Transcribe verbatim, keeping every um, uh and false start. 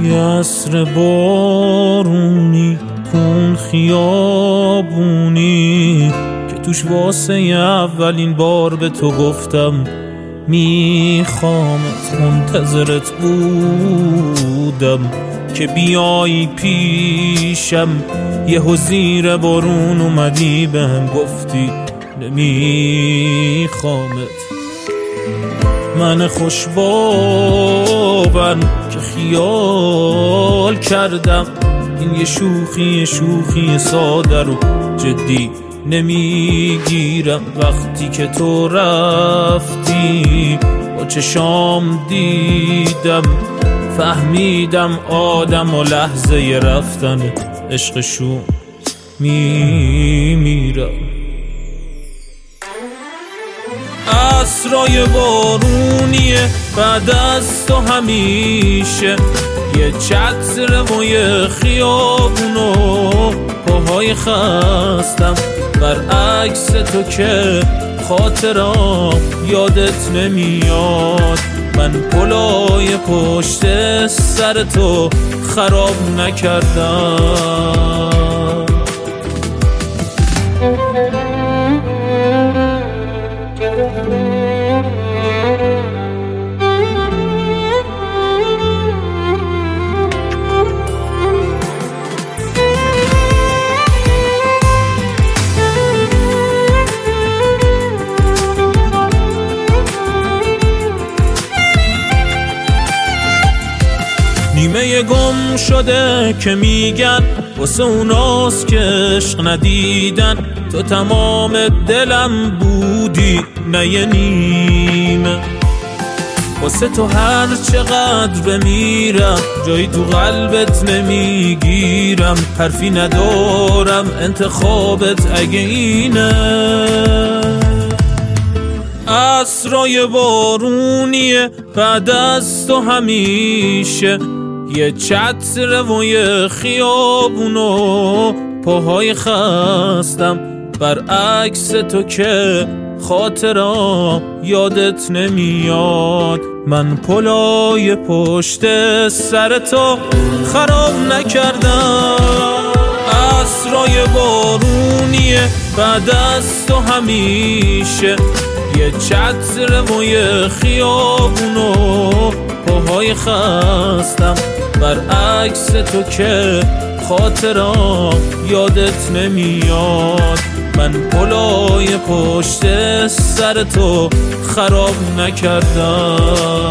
یه عصر بارونی، کون خیابونی که توش واسه اولین بار به تو گفتم میخوامت. منتظرت بودم که بیایی پیشم، یهو زیر بارون اومدی بهم گفتی نمیخوامت. من خوش باور که خیال کردم این یه شوخی شوخی ساده رو جدی نمیگیرم. وقتی که تو رفتی با چشام دیدم، فهمیدم آدم و لحظه رفتن عشقشون میمیرم. عصرای بارونیه بعد از تو همیشه، یه چتر و یه خیابونو پاهای خستم. برعکس تو که خاطرام یادت نمیاد، من پلای پشت سر تو خراب نکردم. نیمه گم شده که میگن واسه اوناست که عشق ندیدن، تو تمام دلم بودی نه یه نیمه. واسه تو هر چقدر بمیرم جایی تو قلبت نمیگیرم. حرفی ندارم انتخابت اگه اینه. عصرای بارونیه بعد از تو همیشه، یه چتر و یه خیابونو پاهای خستم. برعکس تو که خاطرام یادت نمیاد، من پلای پشت سر تو خراب نکردم. عصرای بارونیه بعد از تو همیشه، یه چتر و یه خیابونو پاهای خستم. برعکس تو که خاطرام یادت نمیاد، من پلای پشت سر تو خراب نکردم.